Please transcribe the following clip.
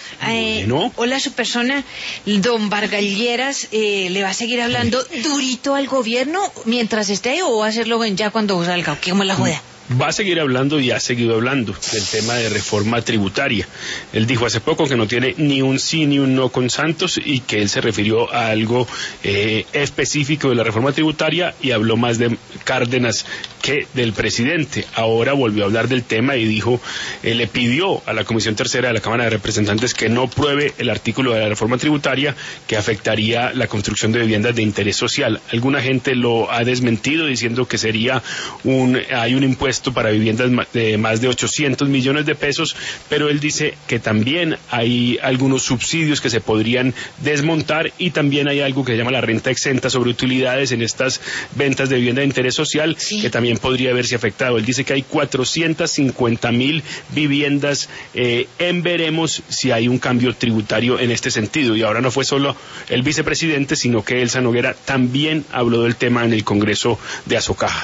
Bueno. Hola, su persona, don Vargas Lleras, ¿le va a seguir hablando durito al gobierno mientras esté ahí o va a hacerlo ya cuando salga? ¿O qué, cómo la joda? Va a seguir hablando y ha seguido hablando del tema de reforma tributaria. Él dijo hace poco que no tiene ni un sí ni un no con Santos y que él se refirió a algo específico de la reforma tributaria y habló más de Cárdenas que del presidente. Ahora volvió a hablar del tema y dijo, le pidió a la Comisión Tercera de la Cámara de Representantes que no pruebe el artículo de la reforma tributaria que afectaría la construcción de viviendas de interés social. Alguna gente lo ha desmentido diciendo que sería hay un impuesto para viviendas de más de 800 millones de pesos, pero él dice que también hay algunos subsidios que se podrían desmontar y también hay algo que se llama la renta exenta sobre utilidades en estas ventas de vivienda de interés social, sí, que también podría verse afectado. Él dice que hay 450.000 viviendas en veremos si hay un cambio tributario en este sentido. Y ahora no fue solo el vicepresidente, sino que Elsa Noguera también habló del tema en el Congreso de Azocaja.